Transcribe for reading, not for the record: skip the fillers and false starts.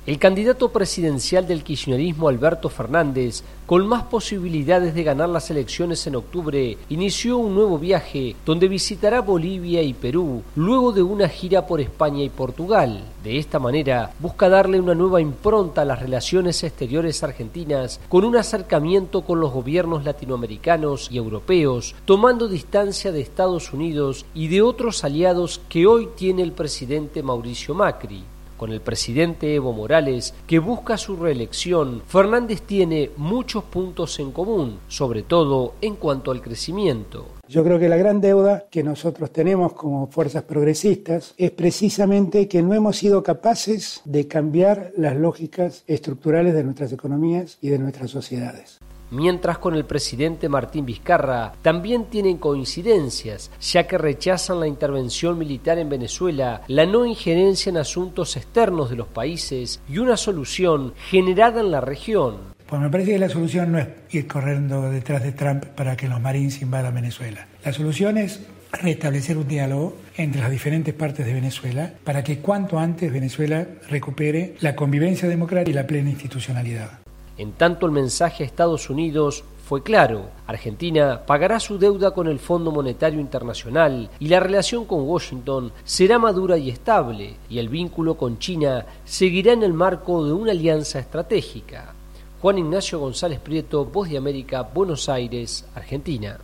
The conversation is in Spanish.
El candidato presidencial del kirchnerismo, Alberto Fernández, con más posibilidades de ganar las elecciones en octubre, inició un nuevo viaje donde visitará Bolivia y Perú, luego de una gira por España y Portugal. De esta manera, busca darle una nueva impronta a las relaciones exteriores argentinas, con un acercamiento con los gobiernos latinoamericanos y europeos, tomando distancia de Estados Unidos y de otros aliados que hoy tiene el presidente Mauricio Macri. Con el presidente Evo Morales, que busca su reelección, Fernández tiene muchos puntos en común, sobre todo en cuanto al crecimiento. Yo creo que la gran deuda que nosotros tenemos como fuerzas progresistas es precisamente que no hemos sido capaces de cambiar las lógicas estructurales de nuestras economías y de nuestras sociedades. Mientras con el presidente Martín Vizcarra también tienen coincidencias, ya que rechazan la intervención militar en Venezuela, la no injerencia en asuntos externos de los países y una solución generada en la región. Pues me parece que la solución no es ir corriendo detrás de Trump para que los Marines invadan Venezuela. La solución es restablecer un diálogo entre las diferentes partes de Venezuela para que cuanto antes Venezuela recupere la convivencia democrática y la plena institucionalidad. En tanto, el mensaje a Estados Unidos fue claro: Argentina pagará su deuda con el Fondo Monetario Internacional y la relación con Washington será madura y estable, y el vínculo con China seguirá en el marco de una alianza estratégica. Juan Ignacio González Prieto, Voz de América, Buenos Aires, Argentina.